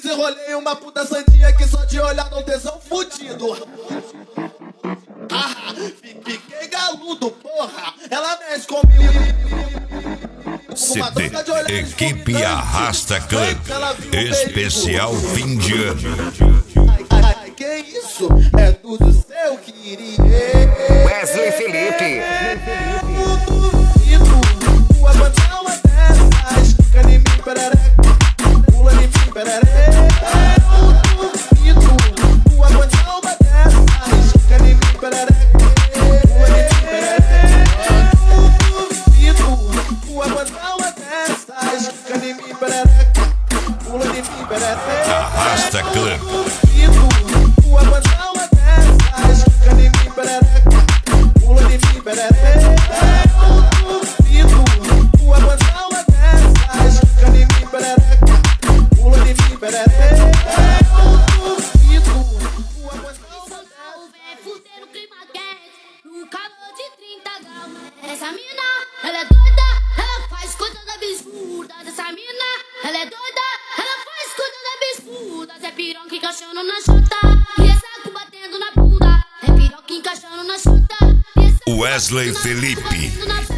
Desenrolei uma puta sandia que só de olhar dá um tesão fudido. Fiquei galudo, porra. Ela mexe comigo. CD Equipe Arrasta Club Especial fim de ano. Ai, que isso? É tudo seu, queria. Wesley Felipe. Vou aguentar uma dessas. Fica em mim, perereca. Pula em mim, perereca. Vou aguentar uma dessas. Fica em mim, perereca. Pula em mim, perereca. Vou aguentar uma dessas. Fica em mim, perereca. Pula em mim, perereca. Arrasta Club. Vou aguentar uma dessas. Fica em mim, perereca. Pula em mim, perereca. Vou aguentar uma dessas. Fica em mim, perereca. Pula em mim, perereca. Fuder no clima quente, no calor de 30 graus. Essa mina, ela é doida, ela faz coisas absurdas. Essa mina, ela é doida, ela faz coisas absurdas. É piroca encaixando na chota e essa cu batendo na bunda. É piroca encaixando na chota e essa Wesley Felipe.